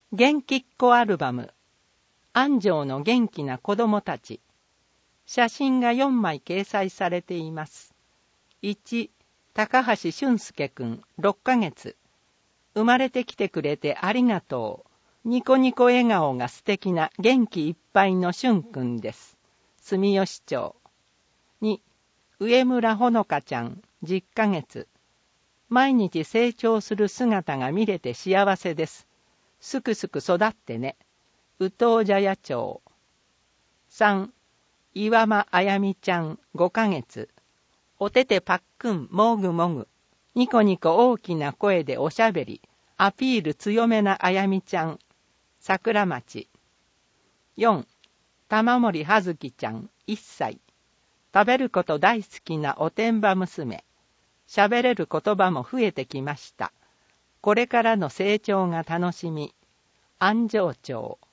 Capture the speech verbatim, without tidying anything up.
元気っ子アルバム、安城の元気な子供たち。写真がよんまい掲載されています。いち、高橋俊介くんろっかげつ。生まれてきてくれてありがとう。ニコニコ笑顔が素敵な元気いっぱいの俊くんです。住吉町。に、上村ほのかちゃんじゅっかげつ。毎日成長する姿が見れて幸せです。すくすく育ってね。宇東茶屋町。さん、岩間あやみちゃんごかげつ。おててパックンもぐもぐ。ニコニコ大きな声でおしゃべり。アピール強めなあやみちゃん。桜町。よん、玉森はずきちゃんいっさい。食べること大好きなおてんば娘。喋れる言葉も増えてきました。これからの成長が楽しみ。安城町。